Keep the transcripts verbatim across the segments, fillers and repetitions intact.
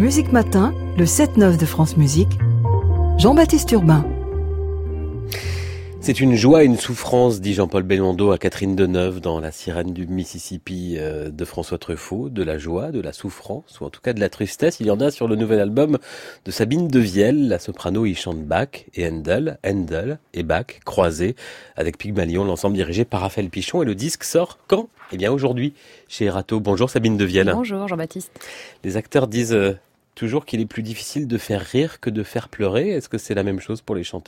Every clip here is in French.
Musique Matin, le sept neuf de France Musique, Jean-Baptiste Urbain. C'est une joie et une souffrance, dit Jean-Paul Belmondo à Catherine Deneuve dans La sirène du Mississippi de François Truffaut. De la joie, de la souffrance, ou en tout cas de la tristesse. Il y en a sur le nouvel album de Sabine Devielle. La soprano y chante Bach et Handel, Handel et Bach croisés avec Pygmalion, l'ensemble dirigé par Raphaël Pichon. Et le disque sort quand ? Eh bien aujourd'hui, chez Erato. Bonjour Sabine Devielle. Bonjour Jean-Baptiste. Les acteurs disent euh, toujours qu'il est plus difficile de faire rire que de faire pleurer. Est-ce que c'est la même chose pour les chanteurs ?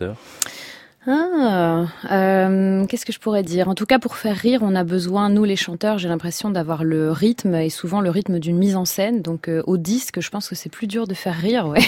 Ah, euh, qu'est-ce que je pourrais dire ? En tout cas, pour faire rire, on a besoin, nous les chanteurs, j'ai l'impression d'avoir le rythme, et souvent le rythme d'une mise en scène. Donc euh, au disque, je pense que c'est plus dur de faire rire, ouais.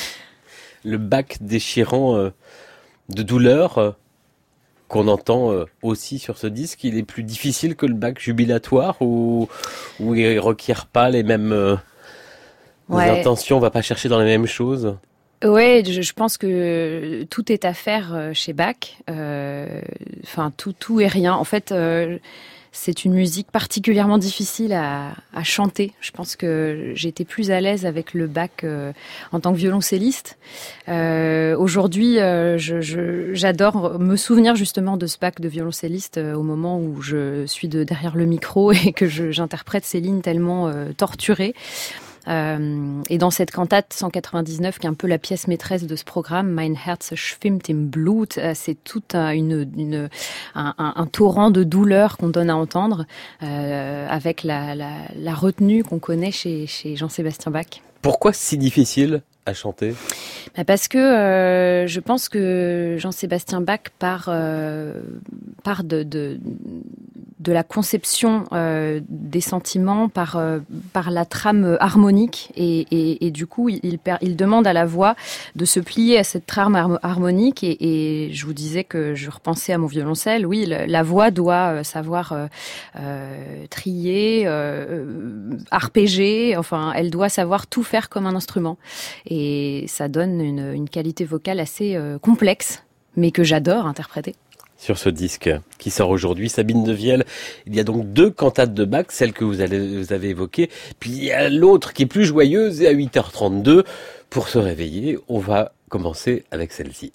Le Bach déchirant euh, de douleur euh, qu'on entend euh, aussi sur ce disque, il est plus difficile que le Bach jubilatoire, ou, ou il ne requiert pas les mêmes euh, ouais. intentions, on ne va pas chercher dans les mêmes choses ? Ouais, je, je pense que tout est à faire chez Bach. Euh, enfin, tout, tout et rien. En fait, euh, c'est une musique particulièrement difficile à, à chanter. Je pense que j'ai été plus à l'aise avec le Bach euh, en tant que violoncelliste. Euh, aujourd'hui, euh, je, je, j'adore me souvenir justement de ce Bach de violoncelliste euh, au moment où je suis de derrière le micro et que je, j'interprète ces lignes tellement euh, torturées. Euh, et dans cette cantate cent quatre-vingt-dix-neuf, qui est un peu la pièce maîtresse de ce programme, Mein Herz schwimmt im Blut, euh, c'est tout un, une, une, un, un, un torrent de douleur qu'on donne à entendre, euh, avec la, la, la retenue qu'on connaît chez, chez Jean-Sébastien Bach. Pourquoi si difficile à chanter ? Bah parce que euh, je pense que Jean-Sébastien Bach part, euh, part de... de de la conception euh, des sentiments par euh, par la trame harmonique et, et, et du coup il, il, il demande à la voix de se plier à cette trame harmonique et, et je vous disais que je repensais à mon violoncelle. Oui, le, la voix doit savoir euh, euh, trier, euh, arpéger, enfin elle doit savoir tout faire comme un instrument et ça donne une, une qualité vocale assez euh, complexe mais que j'adore interpréter. Sur ce disque qui sort aujourd'hui, Sabine Devielle, il y a donc deux cantates de Bach, celle que vous, allez, vous avez évoquée, puis il y a l'autre qui est plus joyeuse, et à huit heures trente-deux, pour se réveiller, on va commencer avec celle-ci.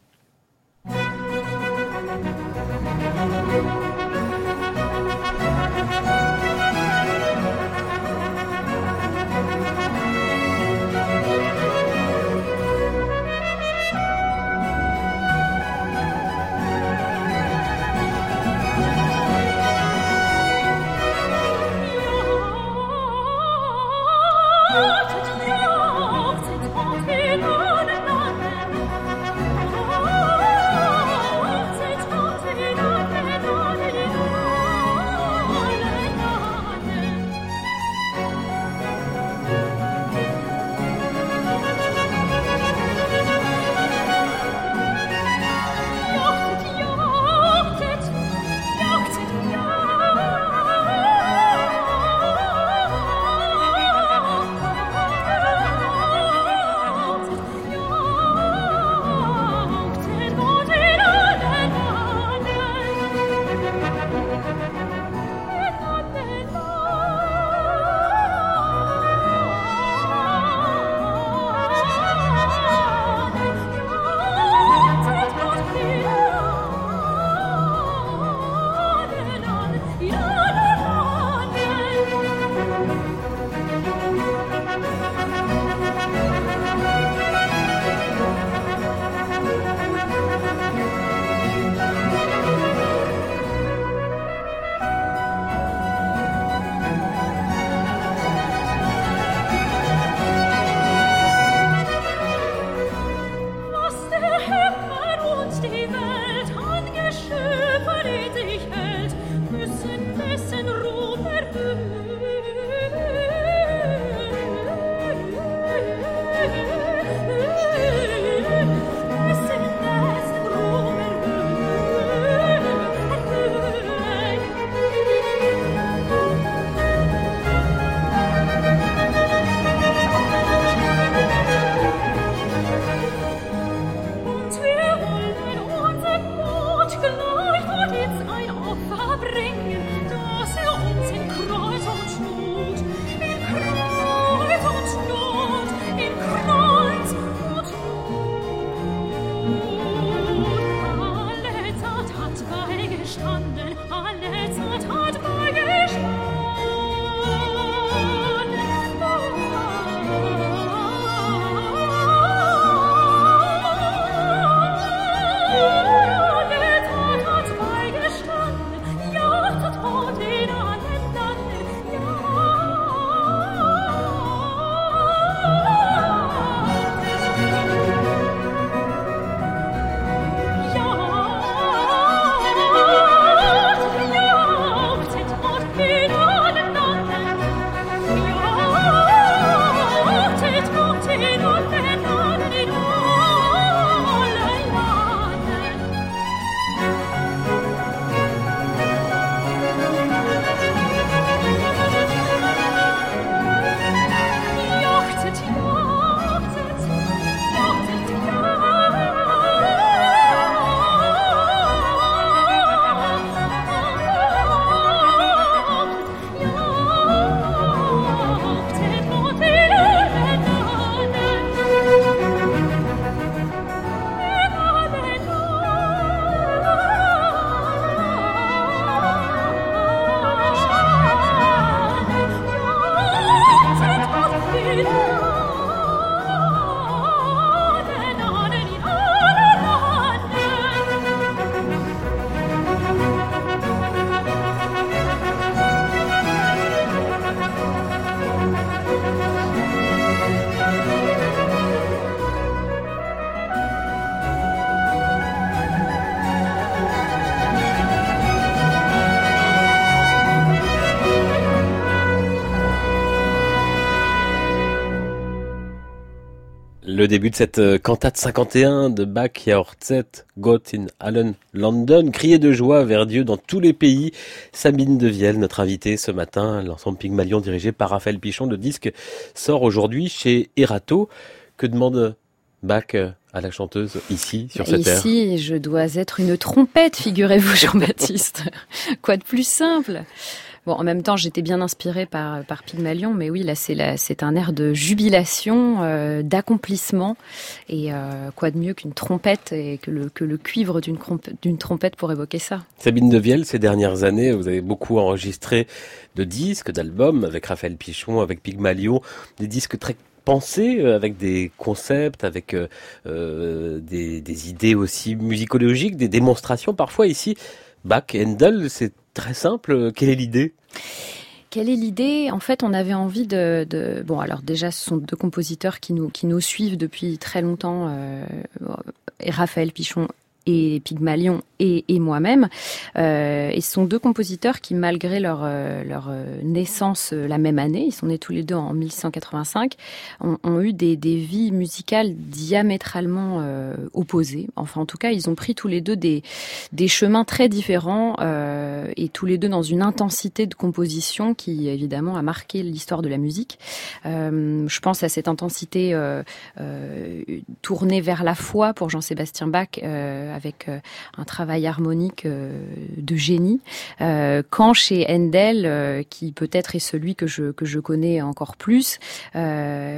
Le début de cette cantate cinquante et un de Bach, Jahrhundert, Gott in allen London, crier de joie vers Dieu dans tous les pays. Sabine Devielle, notre invitée ce matin, l'ensemble Pygmalion dirigé par Raphaël Pichon. Le disque sort aujourd'hui chez Erato. Que demande Bach à la chanteuse ici, sur cette terre? Ici, je dois être une trompette, figurez-vous, Jean-Baptiste. Quoi de plus simple? Bon, en même temps, j'étais bien inspirée par par Pygmalion, mais oui, là, c'est là, c'est un air de jubilation, euh, d'accomplissement, et euh, quoi de mieux qu'une trompette et que le que le cuivre d'une d'une trompette pour évoquer ça. Sabine Devielle, ces dernières années, vous avez beaucoup enregistré de disques, d'albums avec Raphaël Pichon, avec Pygmalion, des disques très pensés, avec des concepts, avec euh, des, des idées aussi musicologiques, des démonstrations parfois ici. Bach et Handel, c'est très simple. Quelle est l'idée ? Quelle est l'idée ? En fait, on avait envie de, de... Bon, alors déjà, ce sont deux compositeurs qui nous, qui nous suivent depuis très longtemps, euh, Raphaël Pichon et Pygmalion et, et moi-même. Euh, et ce sont deux compositeurs qui, malgré leur, euh, leur naissance la même année, ils sont nés tous les deux en mille six cent quatre-vingt-cinq, ont, ont eu des, des vies musicales diamétralement euh, opposées. Enfin, en tout cas, ils ont pris tous les deux des, des chemins très différents euh, et tous les deux dans une intensité de composition qui, évidemment, a marqué l'histoire de la musique. Euh, je pense à cette intensité euh, euh, tournée vers la foi pour Jean-Sébastien Bach, euh, avec euh, un travail harmonique euh, de génie, euh, quand chez Handel, euh, qui peut-être est celui que je que je connais encore plus, euh,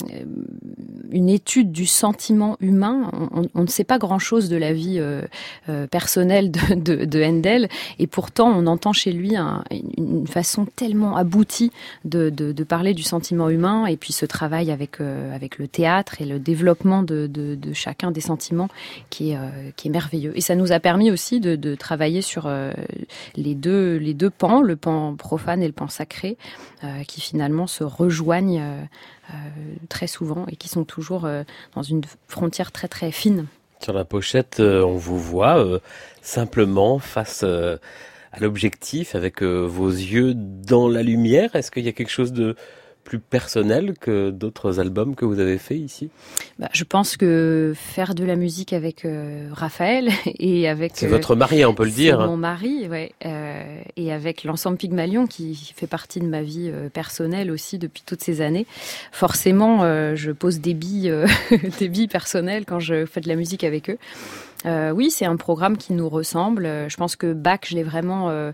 une étude du sentiment humain. On, on ne sait pas grand-chose de la vie euh, euh, personnelle de, de, de Handel, et pourtant on entend chez lui un, une façon tellement aboutie de, de, de parler du sentiment humain, et puis ce travail avec euh, avec le théâtre et le développement de, de, de chacun des sentiments qui est euh, qui est merveilleux. Et ça nous a permis aussi de, de travailler sur euh, les deux les deux pans, le pan profane et le pan sacré, euh, qui finalement se rejoignent euh, euh, très souvent et qui sont toujours euh, dans une frontière très très fine. Sur la pochette, euh, on vous voit euh, simplement face euh, à l'objectif, avec euh, vos yeux dans la lumière. Est-ce qu'il y a quelque chose de plus personnel que d'autres albums que vous avez fait ici? Bah, je pense que faire de la musique avec euh, Raphaël et avec... C'est euh, votre mari, on peut le dire. C'est mon mari, ouais. Euh, et avec l'ensemble Pygmalion qui fait partie de ma vie euh, personnelle aussi depuis toutes ces années. Forcément, euh, je pose des billes, euh, des billes personnelles quand je fais de la musique avec eux. Euh, oui, c'est un programme qui nous ressemble. Je pense que Bach, je l'ai vraiment euh,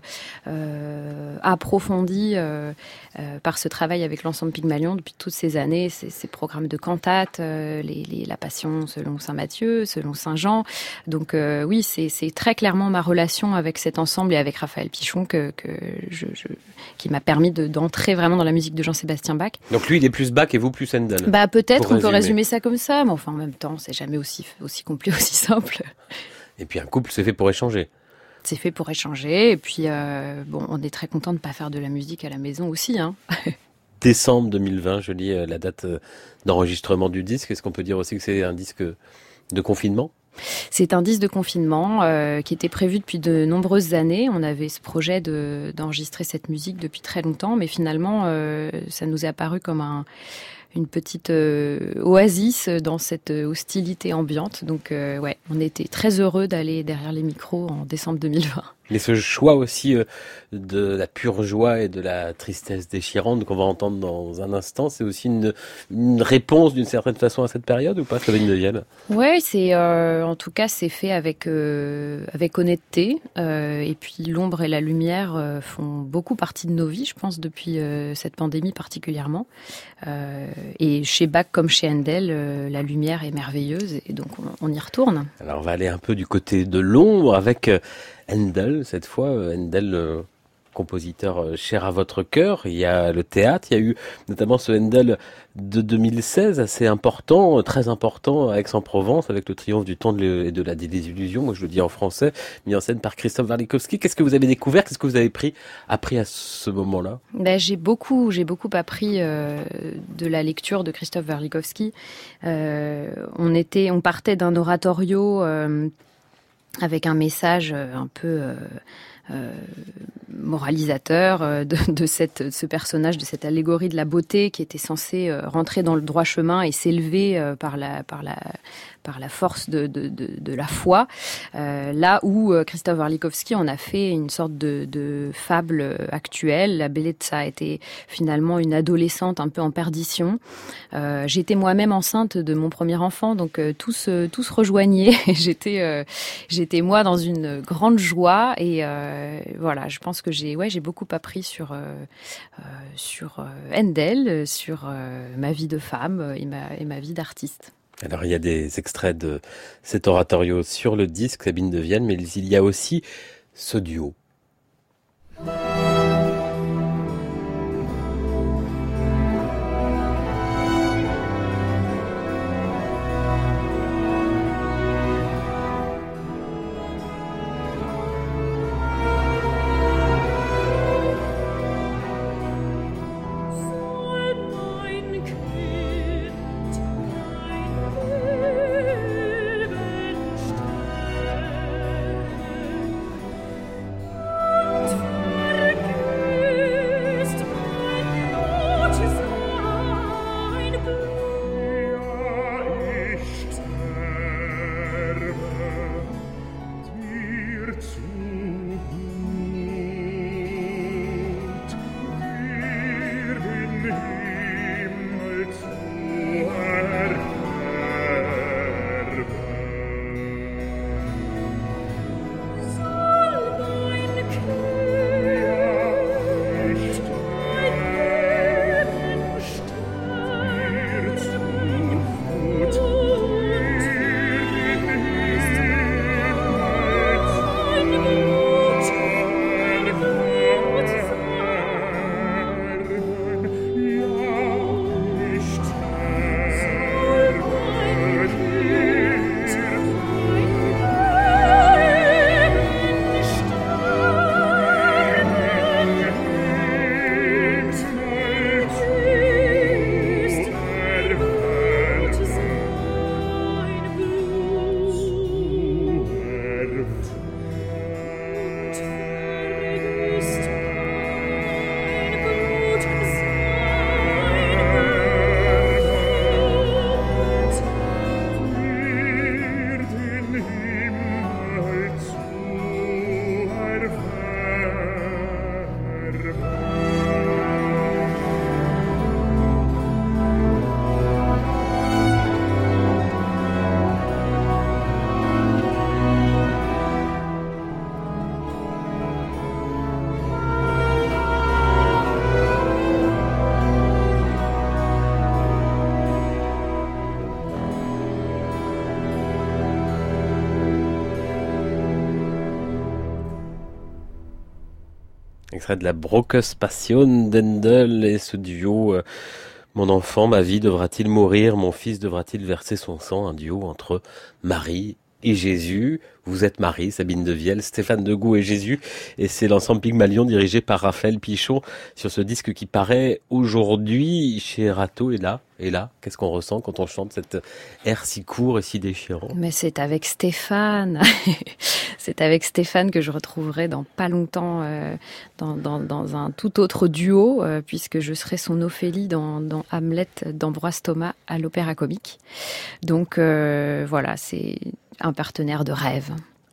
euh, approfondi euh, euh, par ce travail avec l'ensemble Pygmalion depuis toutes ces années. Ces, ces programmes de cantates, euh, les, les, la Passion selon saint Matthieu, selon saint Jean. Donc euh, oui, c'est, c'est très clairement ma relation avec cet ensemble et avec Raphaël Pichon que, que je, je, qui m'a permis de, d'entrer vraiment dans la musique de Jean-Sébastien Bach. Donc lui, il est plus Bach et vous plus Handel. Bah peut-être, on peut résumer ça comme ça, mais enfin en même temps, c'est jamais aussi aussi complet, aussi simple. Et puis un couple, c'est fait pour échanger. C'est fait pour échanger. Et puis, euh, bon, on est très content de ne pas faire de la musique à la maison aussi. Hein. Décembre deux mille vingt, je lis la date d'enregistrement du disque. Est-ce qu'on peut dire aussi que c'est un disque de confinement ? C'est un disque de confinement euh, qui était prévu depuis de nombreuses années. On avait ce projet de, d'enregistrer cette musique depuis très longtemps, mais finalement, euh, ça nous est apparu comme un... une petite euh, oasis dans cette hostilité ambiante. Donc euh, ouais, on était très heureux d'aller derrière les micros en décembre deux mille vingt. Mais ce choix aussi euh, de la pure joie et de la tristesse déchirante qu'on va entendre dans un instant, c'est aussi une, une réponse d'une certaine façon à cette période ou pas, Sabine Devielle ? Ouais, c'est euh, en tout cas c'est fait avec euh, avec honnêteté euh, et puis l'ombre et la lumière euh, font beaucoup partie de nos vies, je pense, depuis euh, cette pandémie particulièrement. Euh, et chez Bach comme chez Handel, euh, la lumière est merveilleuse et donc on, on y retourne. Alors on va aller un peu du côté de l'ombre avec euh, Handel, cette fois, Handel, euh, compositeur euh, cher à votre cœur. Il y a le théâtre, il y a eu notamment ce Handel de deux mille seize, assez important, très important à Aix-en-Provence, avec le triomphe du temps et de la désillusion, moi je le dis en français, mis en scène par Christophe Warlikowski. Qu'est-ce que vous avez découvert ? Qu'est-ce que vous avez pris, appris à ce moment-là ? Ben, j'ai beaucoup, j'ai beaucoup appris euh, de la lecture de Christophe Warlikowski. Euh, on était, on partait d'un oratorio euh, avec un message un peu euh, euh, moralisateur euh, de, de, cette, de ce personnage, de cette allégorie de la beauté qui était censée euh, rentrer dans le droit chemin et s'élever euh, par la par la par la force de de de, de la foi. Euh, là où euh, Krzysztof Warlikowski en a fait une sorte de, de fable actuelle. La Bellezza était finalement une adolescente un peu en perdition. Euh, j'étais moi-même enceinte de mon premier enfant, donc euh, tout se tout se rejoignait. j'étais euh, j'étais moi dans une grande joie et euh, voilà, je pense que j'ai ouais j'ai beaucoup appris sur euh, euh, sur euh, Handel, sur euh, ma vie de femme et ma et ma vie d'artiste. Alors il y a des extraits de cet oratorio sur le disque Sabine de Vienne, mais il y a aussi ce duo. Extrait de la Brockes Passion d'Handel et ce duo euh, Mon enfant, ma vie, devra-t-il mourir? Mon fils devra-t-il verser son sang? Un duo entre Marie et Jésus. Vous êtes Marie, Sabine de Vielle, Stéphane Degout et Jésus. Et c'est l'ensemble Pygmalion dirigé par Raphaël Pichon sur ce disque qui paraît aujourd'hui chez Rateau. Et là, et là, qu'est-ce qu'on ressent quand on chante cet air si court et si déchirant? Mais c'est avec Stéphane. C'est avec Stéphane que je retrouverai dans pas longtemps euh, dans, dans, dans un tout autre duo, euh, puisque je serai son Ophélie dans, dans Hamlet d'Ambroise Thomas à l'Opéra Comique. Donc euh, voilà, c'est un partenaire de rêve.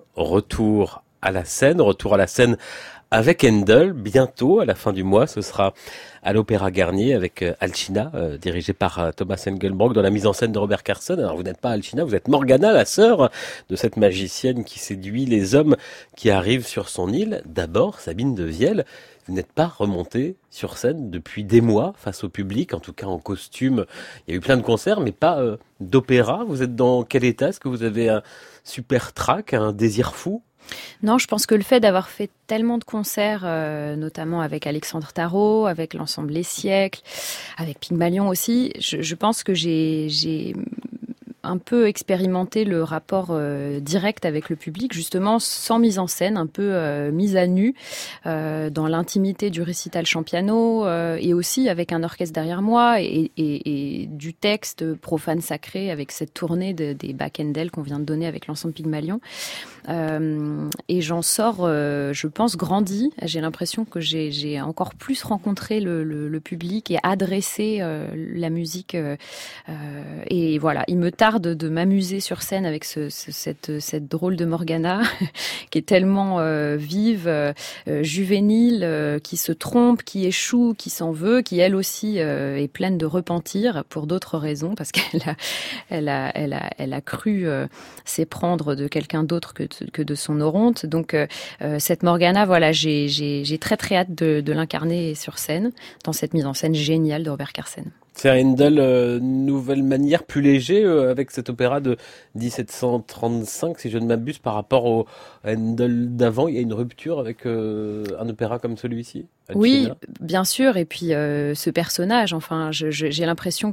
Retour à la scène, retour à la scène avec Handel, bientôt, à la fin du mois, ce sera à l'Opéra Garnier avec Alcina, euh, dirigé par euh, Thomas Engelbrock, dans la mise en scène de Robert Carson. Alors vous n'êtes pas Alcina, vous êtes Morgana, la sœur de cette magicienne qui séduit les hommes qui arrivent sur son île. D'abord, Sabine de Vielle, vous n'êtes pas remontée sur scène depuis des mois face au public, en tout cas en costume. Il y a eu plein de concerts, mais pas euh, d'opéra. Vous êtes dans quel état? Est-ce que vous avez un super trac, un désir fou? Non, je pense que le fait d'avoir fait tellement de concerts, euh, notamment avec Alexandre Tarot, avec l'ensemble Les Siècles, avec Pygmalion aussi, je, je pense que j'ai, j'ai un peu expérimenté le rapport euh, direct avec le public, justement sans mise en scène, un peu euh, mise à nu, euh, dans l'intimité du récital chant piano, euh, et aussi avec un orchestre derrière moi, et, et, et du texte profane sacré avec cette tournée de, des Bacchendel qu'on vient de donner avec l'ensemble Pygmalion. Euh, et j'en sors, euh, je pense, grandi. J'ai l'impression que j'ai, j'ai encore plus rencontré le, le, le public et adressé euh, la musique. Euh, euh, et voilà, il me tarde de m'amuser sur scène avec ce, ce, cette, cette drôle de Morgana qui est tellement euh, vive, euh, juvénile, euh, qui se trompe, qui échoue, qui s'en veut, qui elle aussi euh, est pleine de repentir pour d'autres raisons, parce qu'elle a, elle a, elle a, elle a cru euh, s'éprendre de quelqu'un d'autre que que de son Oronte. Donc euh, cette Morgana, voilà, j'ai, j'ai, j'ai très très hâte de, de l'incarner sur scène, dans cette mise en scène géniale de Robert Carsen. C'est Handel, euh, nouvelle manière, plus léger, euh, avec cet opéra de dix-sept cent trente-cinq, si je ne m'abuse, par rapport au Handel d'avant. Il y a une rupture avec euh, un opéra comme celui-ci, Alcina. Oui, bien sûr. Et puis euh, ce personnage, enfin, je, je, j'ai l'impression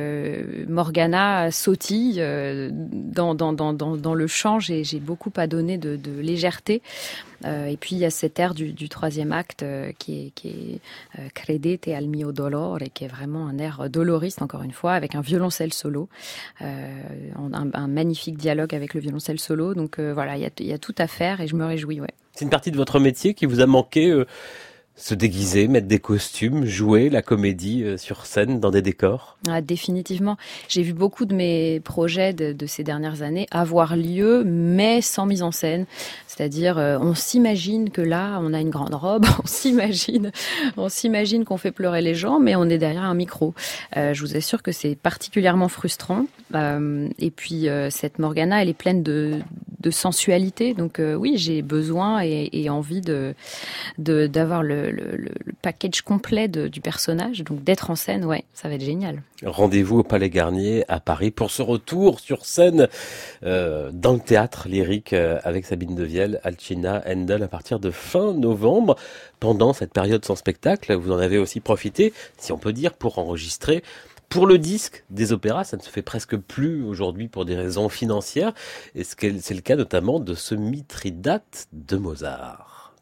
que Morgana sautille euh, dans, dans, dans, dans, dans le chant. J'ai, j'ai beaucoup à donner de, de légèreté. Euh, et puis il y a cet air du, du troisième acte euh, qui est, qui est euh, Credete al mio dolore, et qui est vraiment un air doloriste, encore une fois, avec un violoncelle solo, euh, un, un magnifique dialogue avec le violoncelle solo. Donc euh, voilà, il y a, il y a tout à faire et je me réjouis. Ouais. C'est une partie de votre métier qui vous a manqué, euh, se déguiser, mettre des costumes, jouer la comédie euh, sur scène dans des décors? Ah, définitivement. J'ai vu beaucoup de mes projets de, de ces dernières années avoir lieu, mais sans mise en scène. C'est-à-dire, euh, on s'imagine que là, on a une grande robe, on s'imagine, on s'imagine qu'on fait pleurer les gens, mais on est derrière un micro. Euh, je vous assure que c'est particulièrement frustrant. Euh, et puis, euh, cette Morgana, elle est pleine de, de sensualité. Donc, euh, oui, j'ai besoin et, et envie de, de, d'avoir le, le, le package complet de, du personnage. Donc, d'être en scène, ouais, ça va être génial. Rendez-vous au Palais Garnier à Paris pour ce retour sur scène euh, dans le théâtre lyrique euh, avec Sabine Devielle, Alcina, Handel à partir de fin novembre. Pendant cette période sans spectacle, vous en avez aussi profité, si on peut dire, pour enregistrer. Pour le disque des opéras, ça ne se fait presque plus aujourd'hui pour des raisons financières. Et c'est le cas notamment de ce Mithridate de Mozart.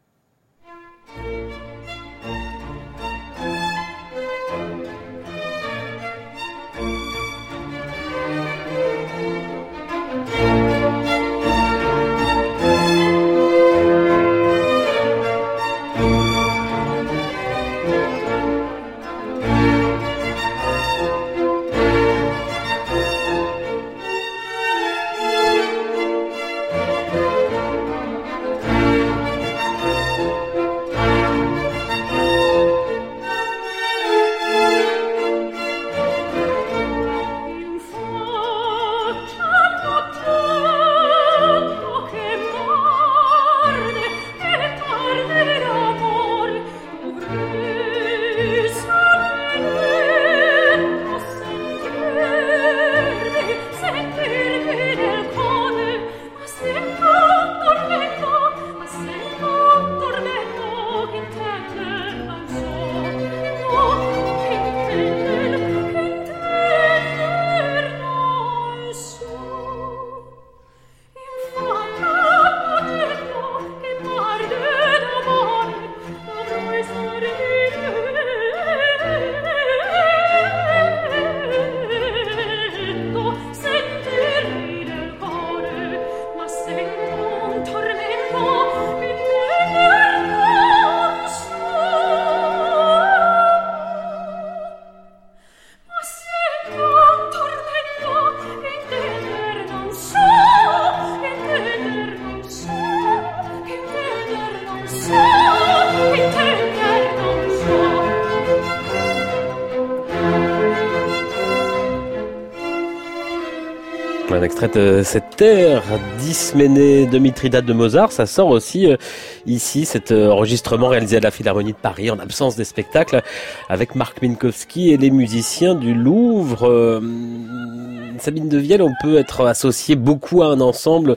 Un extrait de cette ère d'Isménée de Mithridate de Mozart. Ça sort aussi euh, ici, cet euh, enregistrement réalisé à la Philharmonie de Paris en absence des spectacles avec Marc Minkowski et les musiciens du Louvre. Euh, Sabine Devielle, on peut être associé beaucoup à un ensemble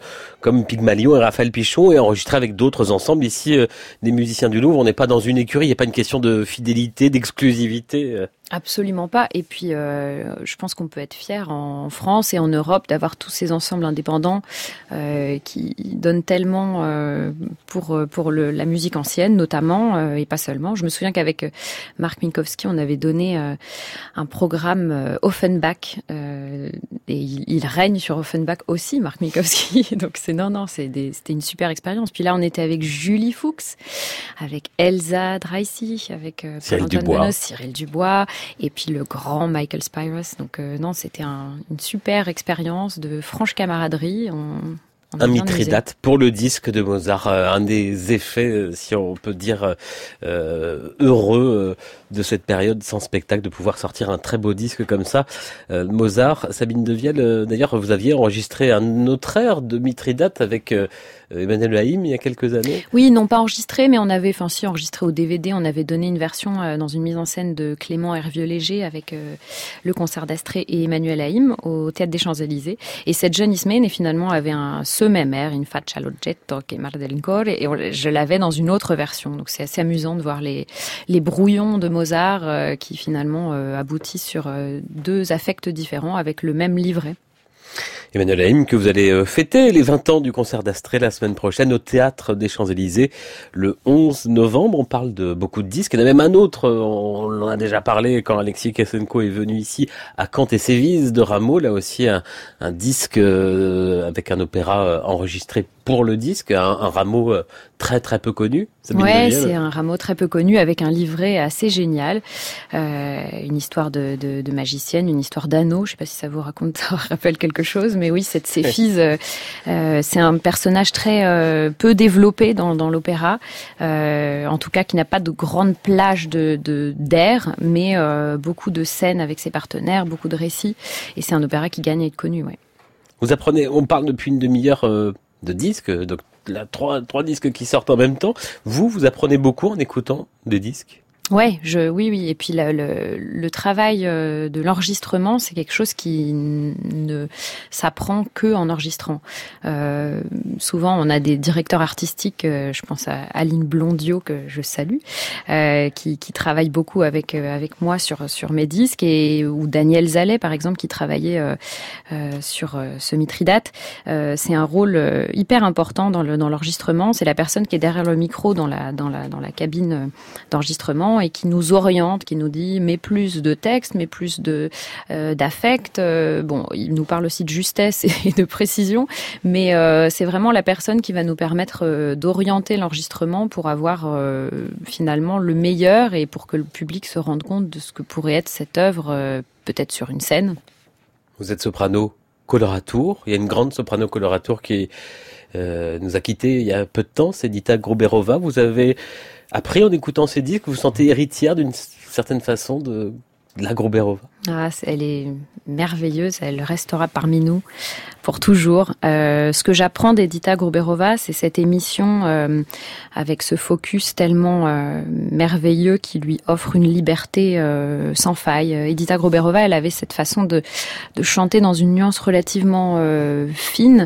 comme Pygmalion et Raphaël Pichon et enregistré avec d'autres ensembles. Ici, euh, des musiciens du Louvre, on n'est pas dans une écurie, il n'y a pas une question de fidélité, d'exclusivité. euh. Absolument pas. Et puis, euh, je pense qu'on peut être fier en France et en Europe d'avoir tous ces ensembles indépendants euh, qui donnent tellement euh, pour pour le, la musique ancienne, notamment, euh, et pas seulement. Je me souviens qu'avec Marc Minkowski, on avait donné euh, un programme euh, Offenbach, euh, et il, il règne sur Offenbach aussi, Marc Minkowski. Donc c'est non, non, c'est des, c'était une super expérience. Puis là, on était avec Julie Fuchs, avec Elsa Dreissig, avec euh, Cyril Dubois. Denos, Cyril Dubois. Et puis le grand Michael Spyros. Donc euh, non, c'était un, une super expérience de franche camaraderie. On, on un Mithridate pour le disque de Mozart, un des effets, si on peut dire, euh, heureux de cette période sans spectacle, de pouvoir sortir un très beau disque comme ça. Euh, Mozart, Sabine Devielle, d'ailleurs, vous aviez enregistré un autre air de Mithridate avec euh, Emmanuel Haïm il y a quelques années. Oui, non pas enregistré, mais on avait, enfin si, enregistré au D V D, on avait donné une version euh, dans une mise en scène de Clément Hervieux-Léger avec euh, le concert d'Astrée et Emmanuel Haïm au Théâtre des Champs-Élysées. Et cette jeune Ismène, finalement, avait un, ce même air, une faccia l'oggetto che marde l'incore, et on, je l'avais dans une autre version. Donc c'est assez amusant de voir les, les brouillons de Mozart euh, qui finalement euh, aboutissent sur euh, deux affects différents avec le même livret. Emmanuel Haïm, que vous allez fêter les vingt ans du concert d'Astrée la semaine prochaine au Théâtre des Champs-Élysées le onze novembre. On parle de beaucoup de disques. Il y en a même un autre, on en a déjà parlé quand Alexis Kassenko est venu ici à Kant et Sévise de Rameau. Là aussi un, un disque avec un opéra enregistré pour le disque, un, un Rameau très très peu connu. Ouais, c'est un Rameau très peu connu avec un livret assez génial, euh, une histoire de, de, de magicienne, une histoire d'anneau. Je sais pas si ça vous raconte, ça vous rappelle quelque chose, mais oui, cette Céphise, euh, euh, c'est un personnage très euh, peu développé dans, dans l'opéra, euh, en tout cas qui n'a pas de grande plage de, de d'air, mais euh, beaucoup de scènes avec ses partenaires, beaucoup de récits, et c'est un opéra qui gagne à être connu. Ouais. Vous apprenez, on parle depuis une demi-heure euh, de disques, donc là, trois, trois disques qui sortent en même temps. Vous, vous apprenez beaucoup en écoutant des disques? Ouais, je, oui, oui. Et puis le, le, le travail de l'enregistrement, c'est quelque chose qui ne s'apprend que en enregistrant. Euh, souvent, on a des directeurs artistiques. Je pense à Aline Blondiot que je salue, euh, qui, qui travaille beaucoup avec avec moi sur sur mes disques, et ou Daniel Zallet, par exemple, qui travaillait euh, euh, sur euh, ce Mithridate. Euh, c'est un rôle hyper important dans le dans l'enregistrement. C'est la personne qui est derrière le micro dans la dans la dans la cabine d'enregistrement, et qui nous oriente, qui nous dit mais plus de texte, mais plus de euh, d'affect. Euh, bon, il nous parle aussi de justesse et de précision, mais euh, c'est vraiment la personne qui va nous permettre euh, d'orienter l'enregistrement pour avoir euh, finalement le meilleur, et pour que le public se rende compte de ce que pourrait être cette œuvre, euh, peut-être sur une scène. Vous êt soprano coloratour. Il y a une grande soprano coloratour qui euh, nous a quittés il y a peu de temps, c'est Dita Gruberova. Vous avez appris en écoutant ces disques, vous vous sentez héritière d'une certaine façon de, de la Gruberova? Ah, elle est merveilleuse, elle restera parmi nous pour toujours. Euh, ce que j'apprends d'Edita Gruberova, c'est cette émission euh, avec ce focus tellement euh, merveilleux qui lui offre une liberté euh, sans faille. Edita Gruberova, elle avait cette façon de, de chanter dans une nuance relativement euh, fine,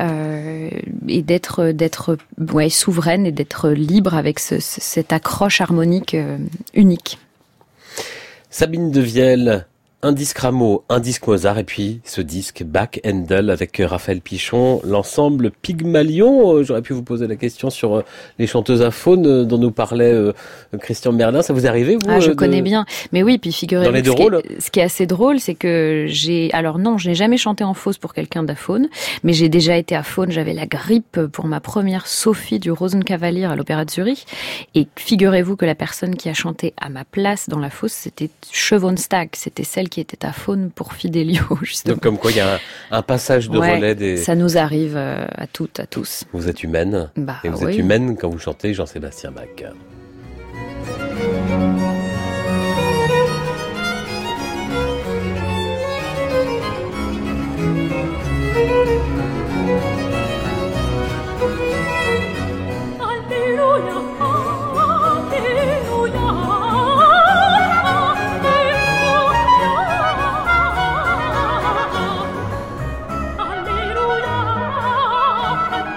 euh, et d'être d'être ouais, souveraine, et d'être libre avec ce, ce, cette accroche harmonique euh, unique. Sabine Devielle, un disque Rameau, un disque Mozart, et puis ce disque Bach Handel avec Raphaël Pichon, l'ensemble Pygmalion. J'aurais pu vous poser la question sur les chanteuses à faune dont nous parlait euh, Christian Merlin. Ça vous est arrivé, vous? Ah, je de... connais bien. Mais oui, puis figurez-vous, dans les deux ce, qui rôles. est, ce qui est assez drôle, c'est que j'ai, alors non, je n'ai jamais chanté en fausse pour quelqu'un d'aphone, mais j'ai déjà été à faune. J'avais la grippe pour ma première Sophie du Rosenkavalier à l'Opéra de Zurich. Et figurez-vous que la personne qui a chanté à ma place dans la fausse, c'était Schönstag. C'était celle qui était à faune pour Fidelio, justement. Donc, comme quoi, il y a un, un passage de ouais, relais des... Ça nous arrive à toutes, à tous. Vous êtes humaine. Bah, et vous oui. êtes humaine quand vous chantez Jean-Sébastien Bach. Alleluia,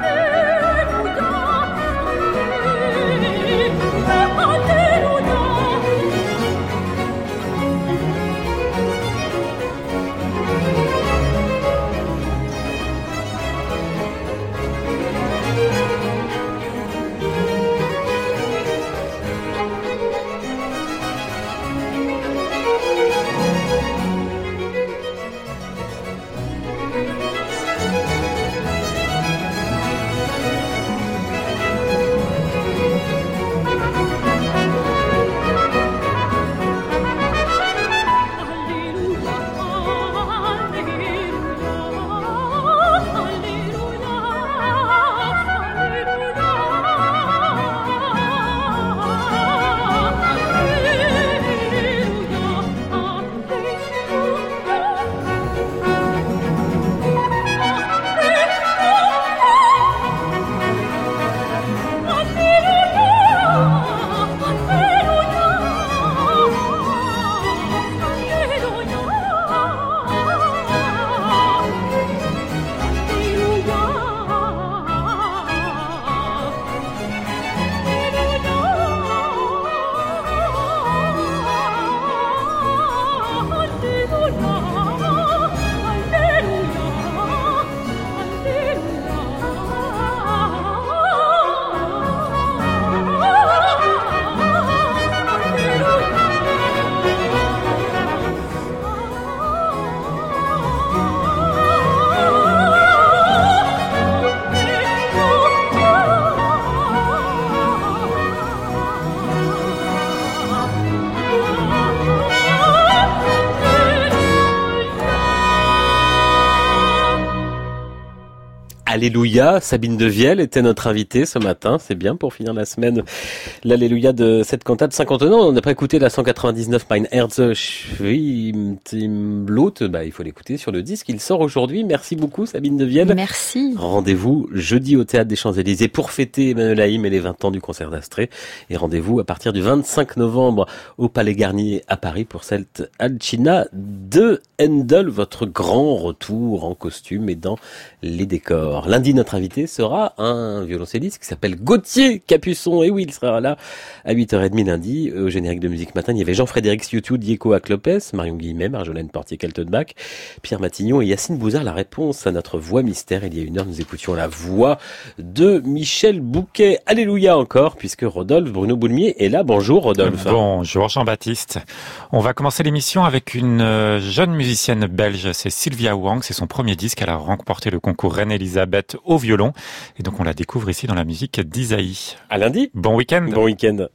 Alléluia. Sabine Devielle était notre invitée ce matin. C'est bien pour finir la semaine. L'Alléluia de cette cantate cinquante-neuf. On n'a pas écouté la cent quatre-vingt-dix-neuf Mein Herz schwimmt im Blut. Bah, il faut l'écouter sur le disque. Il sort aujourd'hui. Merci beaucoup, Sabine Devielle. Merci. Rendez-vous jeudi au Théâtre des Champs-Élysées pour fêter Emmanuel Haïm et les vingt ans du concert d'Astrée. Et rendez-vous à partir du vingt-cinq novembre au Palais Garnier à Paris pour cette Alcina de Handel, votre grand retour en costume et dans les décors. Lundi, notre invité sera un violoncelliste qui s'appelle Gauthier Capuçon. Et oui, il sera là à huit heures trente lundi. Au générique de Musique Matin, il y avait Jean-Frédéric Ciotou, Diego Aclopes, Marion Guillemet, Marjolaine Portier-Keltenbach, Pierre Matignon et Yacine Bouzard. La réponse à notre voix mystère. Il y a une heure, nous écoutions la voix de Michel Bouquet. Alléluia encore, puisque Rodolphe Bruno Boulmier est là. Bonjour Rodolphe. Bonjour Jean-Baptiste. On va commencer l'émission avec une jeune musicienne belge, c'est Sylvia Wang. C'est son premier disque. Elle a remporté le concours Reine-Elisabeth au violon. Et donc on la découvre ici dans la musique d'Isaïe. À lundi. Bon week-end. Bon week-end.